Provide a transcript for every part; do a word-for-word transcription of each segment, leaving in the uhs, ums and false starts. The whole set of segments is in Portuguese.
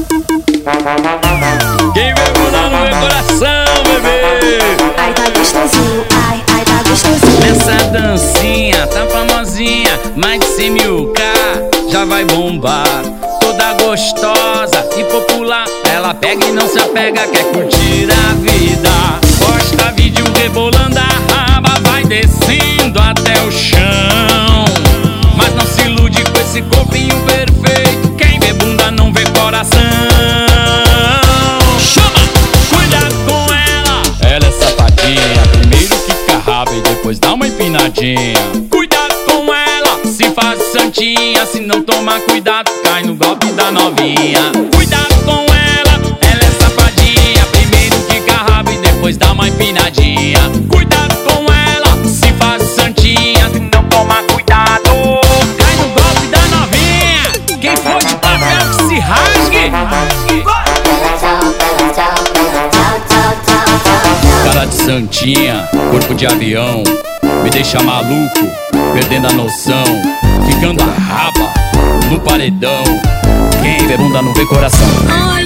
Quem vê bunda no meu coração, bebê. Ai, tá gostosinho, ai, ai, tá gostosinho. Essa dancinha tá famosinha, mais de cem mil K, já vai bombar. Toda gostosa e popular, ela pega e não se apega, quer curtir a vida. Posta vídeo rebolando a raba, vai descendo até o chão. Mas não se ilude com esse corpinho perfeito, quem vê bunda não vê coração. Chama! Cuidado com ela, ela é safadinha, primeiro quica a raba e depois dá uma empinadinha. Cuidado com ela, se faz santinha, se não tomar cuidado cai no golpe da novinha. Cuidado com ela, ela é safadinha, primeiro quica a raba e depois dá uma empinadinha. Cuidado com ela, se faz santinha, se não tomar cuidado cai no golpe da novinha. Quem for de papel que se rasgue. Cara de santinha, corpo de avião, me deixa maluco, perdendo a noção, ficando a raba no paredão. Quem vê bunda não vê coração. Ai,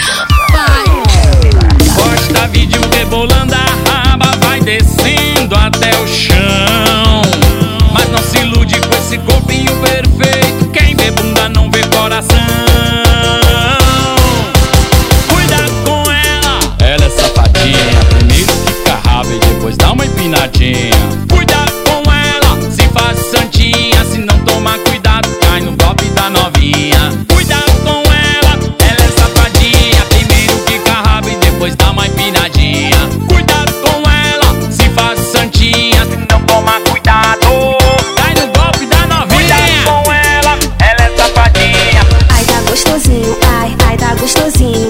pai. Posta vídeo rebolando a raba, vai descendo até o chão. Mas não se ilude com esse corpinho perfeito, quem vê bunda não vê coração. Cuidado com ela, ela é safadinha, primeiro fica a raba e depois dá uma empinadinha. Cuidado com ela, se faz santinha, se não tomar cuidado cai no golpe da novinha. Cuidado com ela, ela é safadinha, primeiro fica a raba e depois dá uma empinadinha. Cuidado com ela, se faz santinha, se não tomar cuidado cai no golpe da novinha. Cuidado com ela, ela é safadinha. Ai, tá gostosinho, ai, ai, tá gostosinho.